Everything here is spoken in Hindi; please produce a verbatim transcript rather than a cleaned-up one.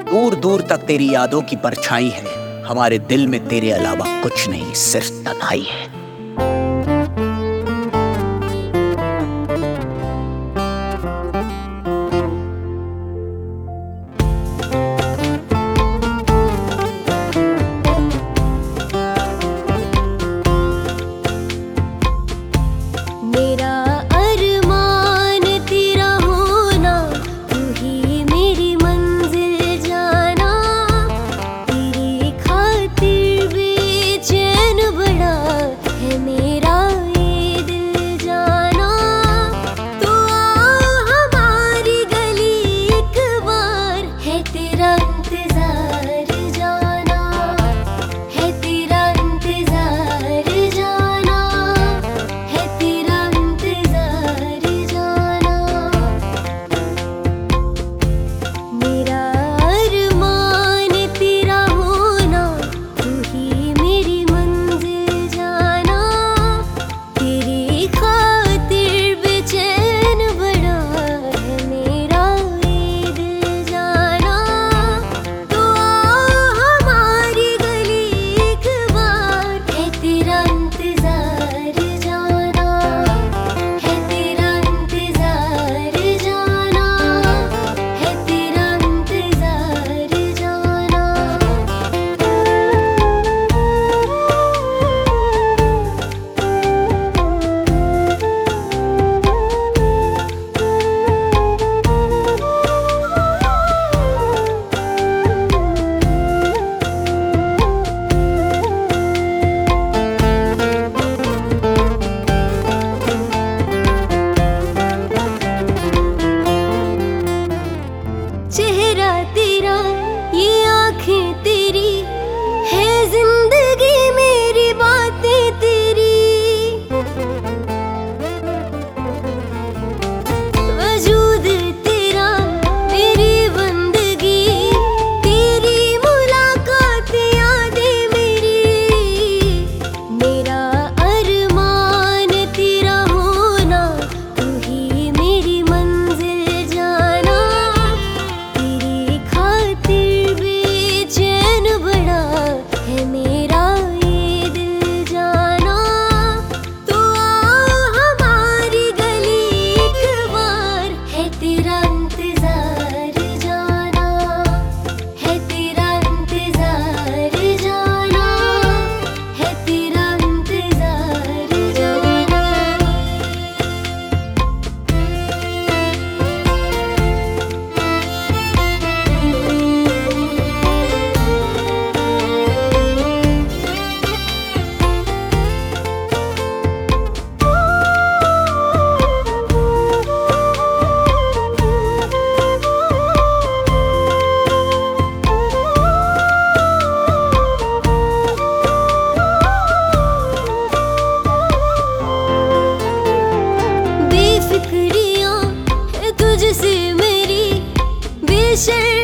दूर दूर तक तेरी यादों की परछाई है, हमारे दिल में तेरे अलावा कुछ नहीं, सिर्फ तन्हाई है। चेहरा तेरा, ये आँखें तेरी, है जिंदगी मेरी बातें तेरी, वजूद तेरा मेरी बंदगी, तेरी मुलाकात यादें मेरी, मेरा अरमान तेरा होना, तू ही मेरी मंजिल जाना, तेरी खातिर बेचैन बड़ा है मेरा ये दिल जाना, तो आ हमारी गली एक बार, है तेरा इंतजार जाना, है तेरा इंतजार जाना, है तेरा इंतजार जाना। बेफिक्रियाँ है तुझसे मेरी, बेशर्म